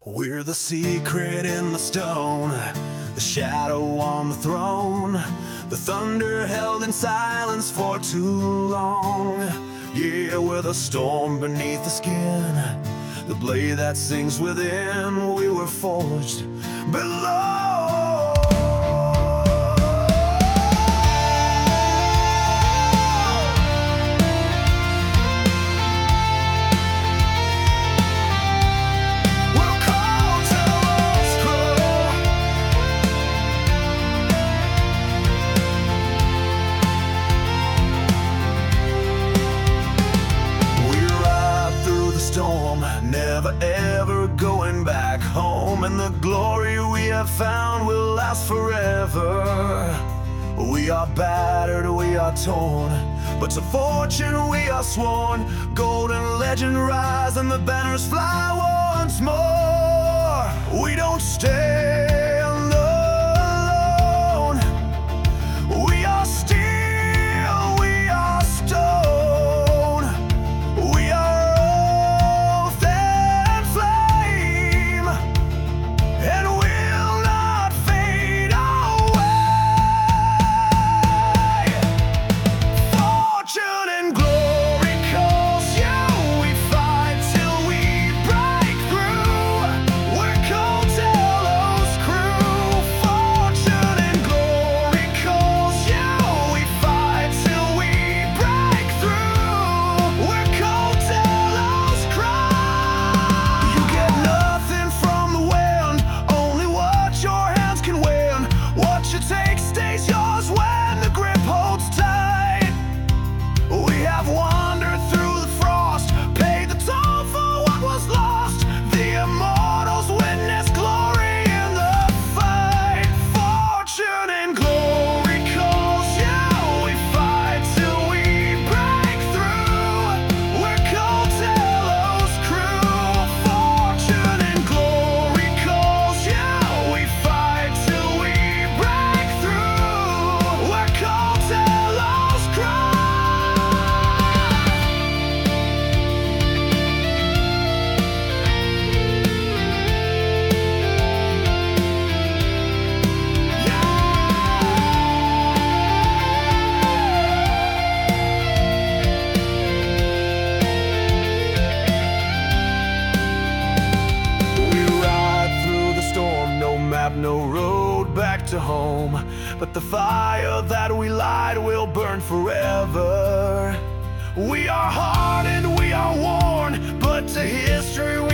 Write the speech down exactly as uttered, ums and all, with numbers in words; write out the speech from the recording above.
We're the secret in the stone, the shadow on the throne, the thunder held in silence for too long. Yeah, we're the storm beneath the skin, the blade that sings within. We were forged below. Never ever going back home, and the glory we have found will last forever. We are battered, we are torn, but to fortune we are sworn. Golden legend rise and the banners fly once more. We don't stand alone. We are steel, we are stone. We are no road back to home, but the fire that we light will burn forever. We are hardened, we are worn, but to history